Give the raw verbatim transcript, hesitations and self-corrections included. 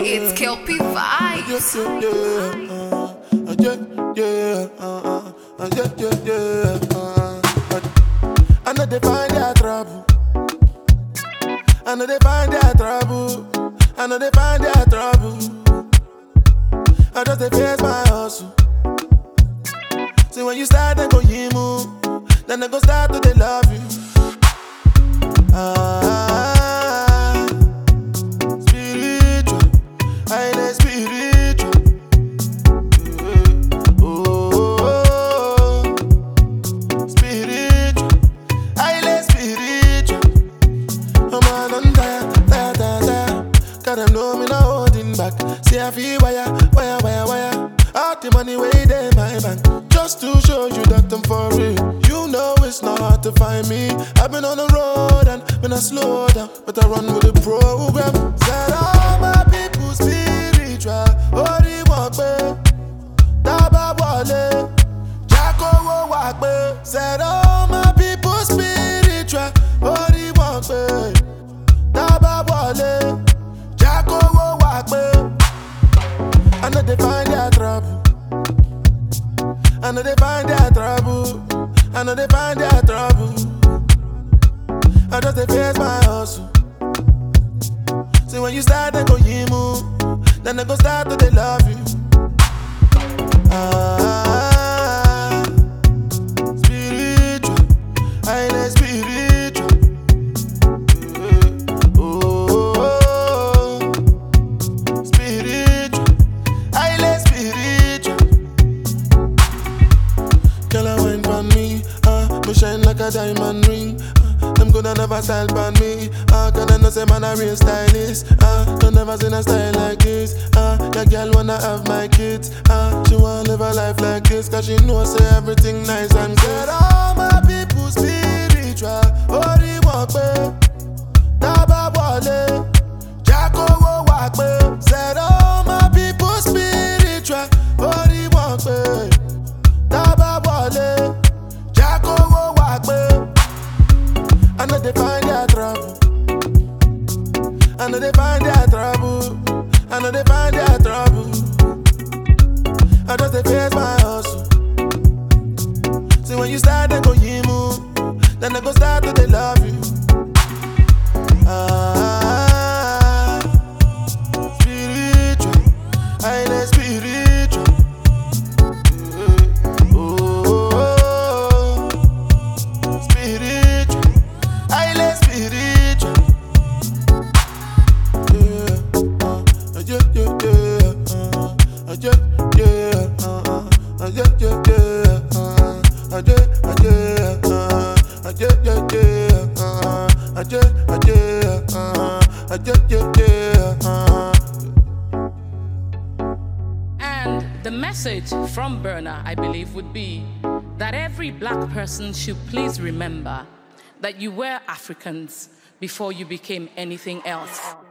It's Kelpie Vibes. Yeah, yeah, uh, uh, yeah, yeah, yeah, uh, I know they find their trouble. I know they find their trouble. I know they find their trouble. I just they face my hustle. See when you start, they go you move. Then they go start to they love you. Ah, spiritual, highly spiritual. Oh, oh, spiritual, highly spiritual. I'm on and da da da da. Cause them know me not holding back. See I feel wire, wire, wire, wire. All the money way in my bank. Just to show you that I'm for real. You know it's not hard to find me. I've been on the road and when I slow down, but I run with the program. Said all my people spiritual. Ori wakbe, Taba wale, Jacko wo wakbe. Said all my people spiritual. Ori wakbe, Taba wale, Jacko wo wakbe. I know they find their trouble. I know they find their trouble. I know they find their trouble. I just they face my hustle. See when you start, they go you move. Then they go start to they love you. Ah, spiritual, highly spiritual. Oh, oh, spiritual, highly spiritual. Girl, I wine for me, uh, me shine like a diamond ring. Uh, them coulda never style for me, uh, cause I know say man a real stylist. Uh, don't never seen a style like this. Uh, that girl wanna have my kids. Uh, she wanna live a life like this, cause she know say everything nice and good. All my people spiritual. Ori wakbe, Taba wale, Jacko wo wakbe. Said all my people spiritual. Ori wakbe, Taba wale, Jacko wo wakbe. I know they find their trouble. I know they find their trouble. I know they find their trouble. I just they face my hustle. See when you start, they go you move. Then they go start to they love you. Ah, spiritual, highly spiritual. Oh, oh, spiritual, highly spiritual. Yeah, uh, yeah, yeah, yeah, uh, yeah, yeah, uh, yeah, yeah, yeah, uh, yeah, yeah, uh, yeah, yeah, yeah, uh, yeah, yeah, uh, yeah, yeah, yeah, uh. And the message from Burna, I believe, would be that every black person should please remember that you were Africans before you became anything else.